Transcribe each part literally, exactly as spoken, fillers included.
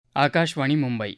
आकाशवाणी मुंबई.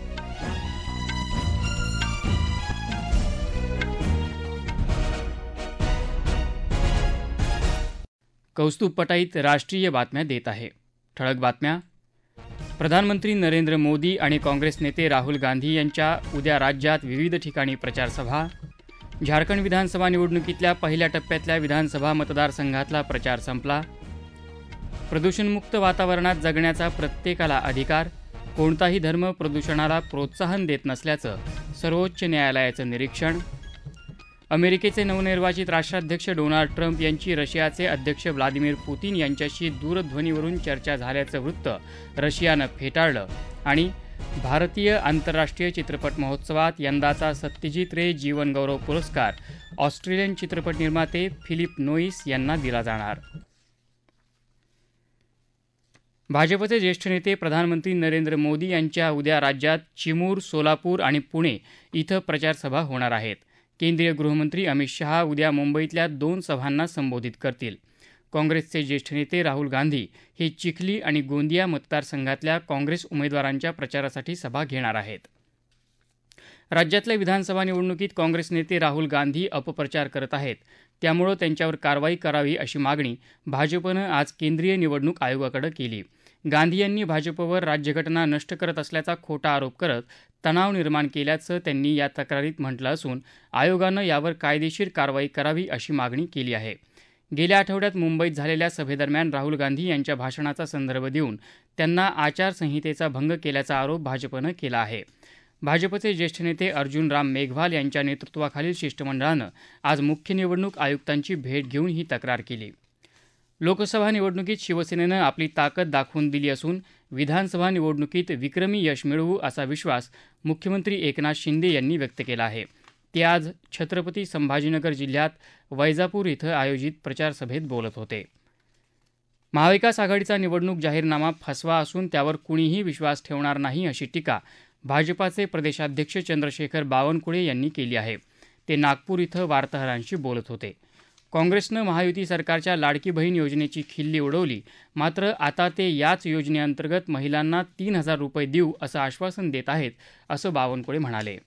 कौस्तुभ पटाईत राष्ट्रीय बातम्या देत आहे. ठळक बातम्या. प्रधानमंत्री नरेंद्र मोदी आणि काँग्रेस नेते राहुल गांधी यांच्या उद्या राज्यात विविध ठिकाणी प्रचारसभा. झारखंड विधानसभा निवडणुकीतल्या पहिल्या टप्प्यातल्या विधानसभा मतदारसंघातला प्रचार संपला. प्रदूषणमुक्त वातावरणात जगण्याचा प्रत्येकाला अधिकार, कोणताही धर्म प्रदूषणाला प्रोत्साहन देत नसल्याचं सर्वोच्च न्यायालयाचं निरीक्षण. अमेरिकेचे नवनिर्वाचित राष्ट्राध्यक्ष डोनाल्ड ट्रम्प यांची रशियाचे अध्यक्ष व्लादिमीर पुतिन यांच्याशी दूरध्वनीवरून चर्चा झाल्याचं वृत्त रशियानं फेटाळलं. आणि भारतीय आंतरराष्ट्रीय चित्रपट महोत्सवात यंदाचा सत्यजित रे जीवनगौरव पुरस्कार ऑस्ट्रेलियन चित्रपट निर्माते फिलिप नोईस यांना दिला जाणार. भाजपचे ज्येष्ठ नेते प्रधानमंत्री नरेंद्र मोदी यांच्या उद्या राज्यात चिमूर, सोलापूर आणि पुणे इथं प्रचारसभा होणार आहेत. केंद्रीय गृहमंत्री अमित शहा उद्या मुंबईतल्या दोन सभांना संबोधित करतील. काँग्रेसचे ज्येष्ठ नेते राहुल गांधी हे चिखली आणि गोंदिया मतदारसंघातल्या काँग्रेस उमेदवारांच्या प्रचारासाठी सभा घेणार आहेत. राज्यातल्या विधानसभा निवडणुकीत काँग्रेस नेते राहुल गांधी अपप्रचार करत आहेत, त्यामुळे त्यांच्यावर कारवाई करावी अशी मागणी भाजपनं आज केंद्रीय निवडणूक आयोगाकडे केली. गांधी यांनी भाजपवर राज्यघटना नष्ट करत असल्याचा खोटा आरोप करत तणाव निर्माण केल्याचं त्यांनी या तक्रारीत म्हटलं असून आयोगानं यावर कायदेशीर कारवाई करावी अशी मागणी केली आहे. गेल्या आठवड्यात मुंबईत झालेल्या सभेदरम्यान राहुल गांधी यांच्या भाषणाचा संदर्भ देऊन त्यांना आचारसंहितेचा भंग केल्याचा आरोप भाजपनं केला आहे. भाजपचे ज्येष्ठ नेते अर्जुन राम मेघवाल यांच्या नेतृत्वाखालील शिष्टमंडळानं आज मुख्य निवडणूक आयुक्तांची भेट घेऊन ही तक्रार केली. लोकसभा निवडणुकीत शिवसेनेनं आपली ताकद दाखवून दिली असून विधानसभा निवडणुकीत विक्रमी यश मिळवू असा विश्वास मुख्यमंत्री एकनाथ शिंदे यांनी व्यक्त केला आहे. ते आज छत्रपती संभाजीनगर जिल्ह्यात वैजापूर इथं आयोजित प्रचारसभेत बोलत होते. महाविकास आघाडीचा निवडणूक जाहीरनामा फसवा असून त्यावर कुणीही विश्वास ठेवणार नाही अशी टीका भाजपाचे प्रदेशाध्यक्ष चंद्रशेखर बावनकुळे यांनी केली आहे. ते नागपूर इथं वार्ताहरांशी बोलत होते. काँग्रेसनं महायुती सरकारच्या लाडकी बहीण योजनेची खिल्ली उडवली, मात्र आता ते याच योजनेअंतर्गत महिलांना तीन हजार रुपये देऊ असं आश्वासन देत आहेत, असं बावनकुळे म्हणाले.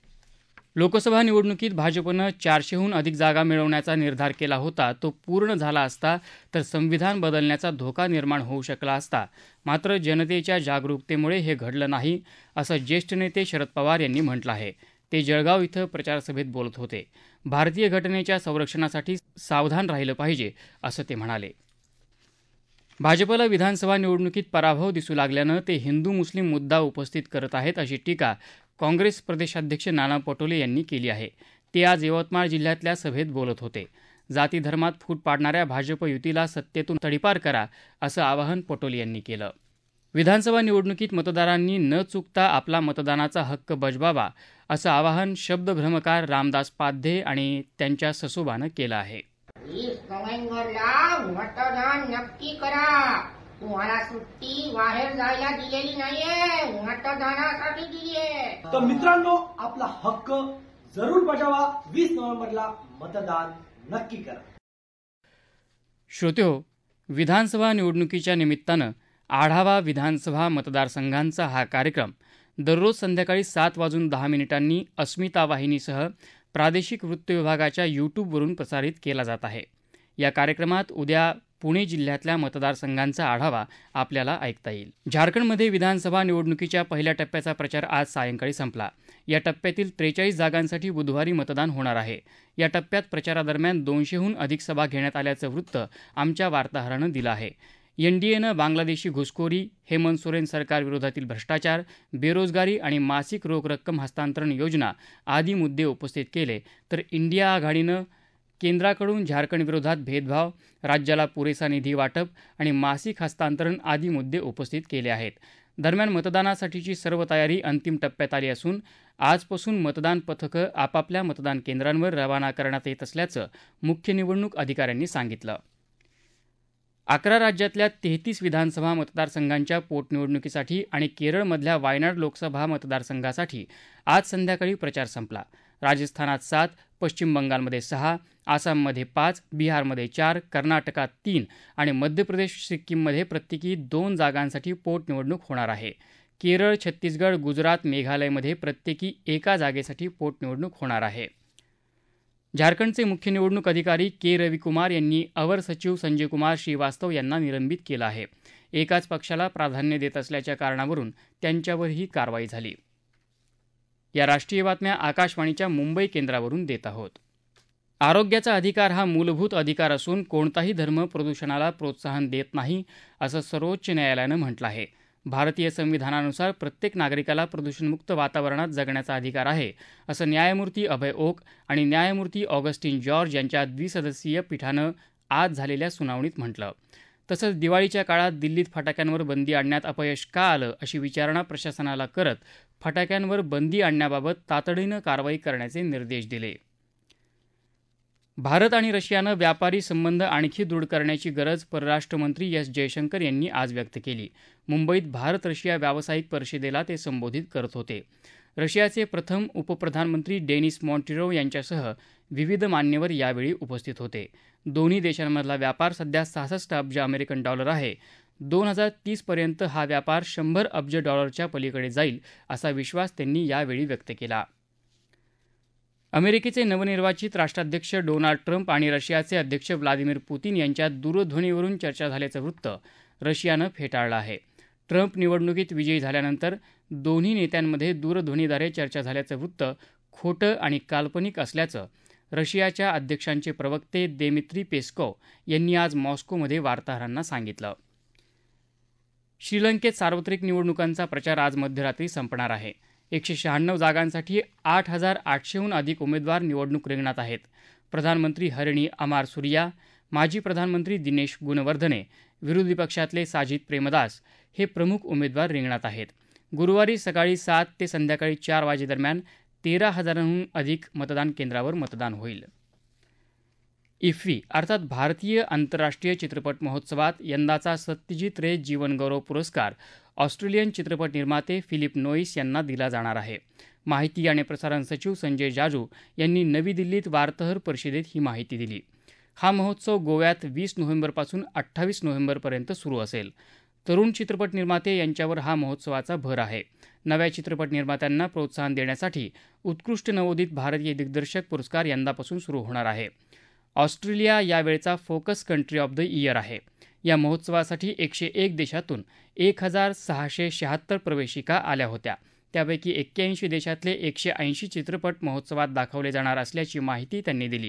लोकसभा निवडणुकीत भाजपनं चारशेहून अधिक जागा मिळवण्याचा निर्धार केला होता. तो पूर्ण झाला असता तर संविधान बदलण्याचा धोका निर्माण होऊ शकला असता. मात्र जनतेच्या जागरूकतेमुळे हे घडलं नाही, असं ज्येष्ठ नेते शरद पवार यांनी म्हटलं आहे. ते जळगाव इथं प्रचारसभेत बोलत होते. भारतीय घटनेच्या संरक्षणासाठी सावधान राहिलं पाहिजे, असं ते म्हणाले. भाजपला विधानसभा निवडणुकीत पराभव दिसू लागल्यानं ते हिंदू मुस्लिम मुद्दा उपस्थित करत आहेत अशी टीका काँग्रेस प्रदेशाध्यक्ष नाना पटोले यांनी केली आहे. ते आज यवतमाळ जिल्ह्यातल्या सभेत बोलत होते. जाती धर्मात फूट पाडणाऱ्या भाजप युतीला सत्तेतून तडीपार करा, असं आवाहन पटोले यांनी केलं. विधानसभा निवडणुकीत मतदारांनी न चुकता आपला मतदानाचा हक्क बजवावा, असं आवाहन शब्दभ्रमकार रामदास पाध्ये आणि त्यांच्या ससोबानं केलं आहे. वीस नोव्हेंबरला मतदान नक्की करा. तुम्हाला सुट्टी बाहेर जायला दिलेली नाहीये, मतदानासाठी दिली आहे. तर मित्रांनो, आपला हक्क जरूर बजावा. वीस नोव्हेंबरला मतदान नक्की करा. श्रोत्यो, विधानसभा निवडणुकीच्या निमित्तानं आढावा विधानसभा मतदारसंघांचा हा कार्यक्रम दररोज संध्याकाळी सात वाजून दहा मिनिटांनी अस्मिता वाहिनीसह प्रादेशिक वृत्त विभागाच्या यूट्यूबवरून प्रसारित केला जात आहे. या कार्यक्रमात उद्या पुणे जिल्ह्यातल्या मतदारसंघांचा आढावा आपल्याला ऐकता येईल. झारखंडमध्ये विधानसभा निवडणुकीच्या पहिल्या टप्प्याचा प्रचार आज सायंकाळी संपला. या टप्प्यातील त्रेचाळीस जागांसाठी बुधवारी मतदान होणार आहे. या टप्प्यात प्रचारादरम्यान दोनशेहून अधिक सभा घेण्यात आल्याचं वृत्त आमच्या वार्ताहरानं दिलं आहे. एनडीएनं बांगलादेशी घुसखोरी, हेमंत सोरेन सरकारविरोधातील भ्रष्टाचार, बेरोजगारी आणि मासिक रोख रक्कम हस्तांतरण योजना आदी मुद्दे उपस्थित केले, तर इंडिया आघाडीनं केंद्राकडून झारखंडविरोधात भेदभाव, राज्याला पुरेसा निधी वाटप आणि मासिक हस्तांतरण आदी मुद्दे उपस्थित केले आहेत. दरम्यान मतदानासाठीची सर्व तयारी अंतिम टप्प्यात आली असून आजपासून मतदान पथकं आपापल्या मतदान केंद्रांवर रवाना करण्यात येत असल्याचं मुख्य निवडणूक अधिकाऱ्यांनी सांगितलं. अकरा राज्यातल्या तेहतीस विधानसभा मतदारसंघांच्या पोटनिवडणुकीसाठी आणि केरळमधल्या वायनाड लोकसभा मतदारसंघासाठी आज संध्याकाळी प्रचार संपला. राजस्थानात सात, पश्चिम बंगालमध्ये सहा, आसाममध्ये पाच, बिहारमध्ये चार, कर्नाटकात तीन आणि मध्य प्रदेश सिक्कीममध्ये प्रत्येकी दोन जागांसाठी पोटनिवडणूक होणार आहे. केरळ, छत्तीसगड, गुजरात, मेघालयमध्ये प्रत्येकी एका जागेसाठी पोटनिवडणूक होणार आहे. झारखंडचे मुख्य निवडणूक अधिकारी के रविकुमार यांनी अवर सचिव संजय कुमार श्रीवास्तव यांना निलंबित केलं आहे. एकाच पक्षाला प्राधान्य देत असल्याच्या कारणावरून त्यांच्यावर ही कारवाई झाली. या राष्ट्रीय बातम्या आकाशवाणीच्या मुंबई केंद्रावरून देत आहोत. आरोग्याचा अधिकार हा मूलभूत अधिकार असून कोणताही धर्म प्रदूषणाला प्रोत्साहन देत नाही, असं सर्वोच्च न्यायालयानं म्हटलं आहे. भारतीय संविधानानुसार प्रत्येक नागरिकाला प्रदूषणमुक्त वातावरणात जगण्याचा अधिकार आहे, असं न्यायमूर्ती अभय ओक आणि न्यायमूर्ती ऑगस्टिन जॉर्ज यांच्या द्विसदस्यीय पीठानं आज झालेल्या सुनावणीत म्हटलं. तसंच दिवाळीच्या काळात दिल्लीत फटाक्यांवर बंदी आणण्यात अपयश का आलं, अशी विचारणा प्रशासनाला करत फटाक्यांवर बंदी आणण्याबाबत तातडीनं कारवाई करण्याचे निर्देश दिले. भारत आणि रशियानं व्यापारी संबंध आणखी दृढ करण्याची गरज परराष्ट्र मंत्री एस जयशंकर यांनी आज व्यक्त केली. मुंबईत भारत रशिया व्यावसायिक परिषदेला ते संबोधित करत होते. रशियाचे प्रथम उपप्रधानमंत्री डेनिस मॉन्टिरोव यांच्यासह विविध मान्यवर यावेळी उपस्थित होते. दोन्ही देशांमधला व्यापार सध्या सहासष्ट अब्ज अमेरिकन डॉलर आहे. दोन हजार तीसपर्यंत हा व्यापार शंभर अब्ज डॉलरच्या पलीकडे जाईल, असा विश्वास त्यांनी यावेळी व्यक्त केला. अमेरिकेचे नवनिर्वाचित राष्ट्राध्यक्ष डोनाल्ड ट्रम्प आणि रशियाचे अध्यक्ष व्लादिमीर पुतिन यांच्यात दूरध्वनीवरून चर्चा झाल्याचं वृत्त रशियानं फेटाळलं आहे. ट्रम्प निवडणुकीत विजयी झाल्यानंतर दोन्ही नेत्यांमध्ये दूरध्वनीद्वारे चर्चा झाल्याचं वृत्त खोटं आणि काल्पनिक असल्याचं रशियाच्या अध्यक्षांचे प्रवक्ते देमित्री पेस्कोव्ह यांनी आज मॉस्कोमध्ये वार्ताहरांना सांगितलं. श्रीलंकेत सार्वत्रिक निवडणुकांचा प्रचार आज मध्यरात्री संपणार आहे. एकशे शहाण्णव जागांसाठी आठ हजार आठशेहून अधिक उमेदवार निवडणूक रिंगणात आहेत. प्रधानमंत्री हरिणी अमार सुरिया, माजी प्रधानमंत्री दिनेश गुणवर्धने, विरोधी पक्षातले साजिद प्रेमदास हे प्रमुख उमेदवार रिंगणात आहेत. गुरुवारी सकाळी सात ते संध्याकाळी चार वाजेदरम्यान तेरा हजारांहून अधिक मतदान केंद्रावर मतदान होईल. इफ्फी अर्थात भारतीय आंतरराष्ट्रीय चित्रपट महोत्सवात यंदाचा सत्यजित रे जीवनगौरव पुरस्कार ऑस्ट्रेलियन चित्रपट निर्माते फिलिप नोईस यांना दिला जाणार आहे. माहिती आणि प्रसारण सचिव संजय जाजू यांनी नवी दिल्लीत वार्ताहर परिषदेत ही माहिती दिली. हा महोत्सव गोव्यात वीस नोव्हेंबरपासून अठ्ठावीस नोव्हेंबरपर्यंत सुरू असेल. तरुण चित्रपट निर्माते यांच्यावर हा महोत्सवाचा भर आहे. नव्या चित्रपट निर्मात्यांना प्रोत्साहन देण्यासाठी उत्कृष्ट नवोदित भारतीय दिग्दर्शक पुरस्कार यंदापासून सुरू होणार आहे. ऑस्ट्रेलिया यावेळचा focus country of the year आहे. या महोत्सवासाठी एकशे एक देशातून एक हजार सहाशे शहात्तर प्रवेशिका आल्या होत्या. त्यापैकी एक्क्याऐंशी देशातले एकशे ऐंशी चित्रपट महोत्सवात दाखवले जाणार असल्याची माहिती त्यांनी दिली.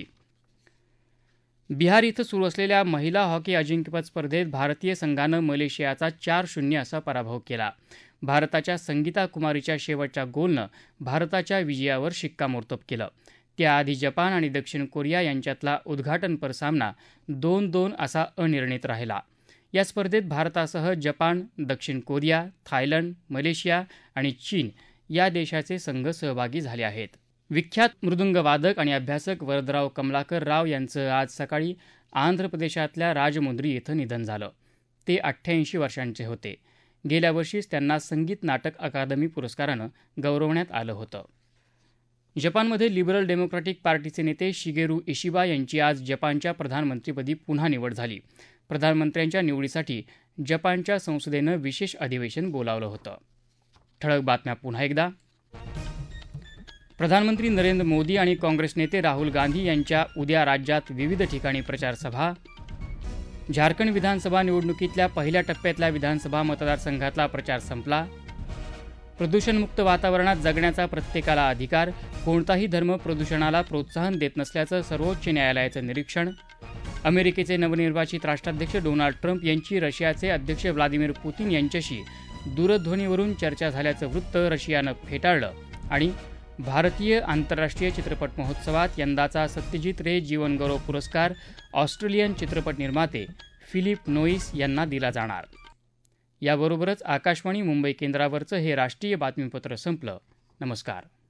बिहार इथं सुरू असलेल्या महिला हॉकी अजिंक्यपद स्पर्धेत भारतीय संघानं मलेशियाचा चार शून्य असा पराभव केला. भारताच्या संगीता कुमारीच्या शेवटच्या गोलनं भारताच्या विजयावर शिक्कामोर्तब केलं. त्याआधी जपान आणि दक्षिण कोरिया यांच्यातला उद्घाटनपर सामना दोन दोन असा अनिर्णित राहिला. या स्पर्धेत भारतासह जपान, दक्षिण कोरिया, थायलंड, मलेशिया आणि चीन या देशाचे संघ सहभागी झाले आहेत. विख्यात मृदुंगवादक आणि अभ्यासक वरदराव कमलाकर राव यांचं आज सकाळी आंध्र प्रदेशातल्या राजमुंद्री इथं निधन झालं. ते अठ्ठ्याऐंशी वर्षांचे होते. गेल्या वर्षीच त्यांना संगीत नाटक अकादमी पुरस्कारानं गौरवण्यात आलं होतं. जपानमध्ये लिबरल डेमोक्रॅटिक पार्टीचे नेते शिगेरू इशिबा यांची आज जपानच्या प्रधानमंत्रीपदी पुन्हा निवड झाली. प्रधानमंत्र्यांच्या निवडीसाठी जपानच्या संसदेनं विशेष अधिवेशन बोलावलं होतं. ठळक बातम्या पुन्हा एकदा. प्रधानमंत्री नरेंद्र मोदी आणि काँग्रेस नेते राहुल गांधी यांच्या उद्या राज्यात विविध ठिकाणी प्रचारसभा. झारखंड विधानसभा निवडणुकीतल्या पहिल्या टप्प्यातल्या विधानसभा मतदारसंघातला प्रचार संपला. प्रदूषणमुक्त वातावरणात जगण्याचा प्रत्येकाला अधिकार, कोणताही धर्म प्रदूषणाला प्रोत्साहन देत नसल्याचं सर्वोच्च न्यायालयाचं निरीक्षण. अमेरिकेचे नवनिर्वाचित राष्ट्राध्यक्ष डोनाल्ड ट्रम्प यांची रशियाचे अध्यक्ष व्लादिमीर पुतिन यांच्याशी दूरध्वनीवरून चर्चा झाल्याचं वृत्त रशियानं फेटाळलं. आणि भारतीय आंतरराष्ट्रीय चित्रपट महोत्सवात यंदाचा सत्यजित रे जीवनगौरव पुरस्कार ऑस्ट्रेलियन चित्रपट निर्माते फिलिप नोईस यांना दिला जाणार. याबरोबरच आकाशवाणी मुंबई केंद्रावरचं हे राष्ट्रीय बातमीपत्र संपलं. नमस्कार.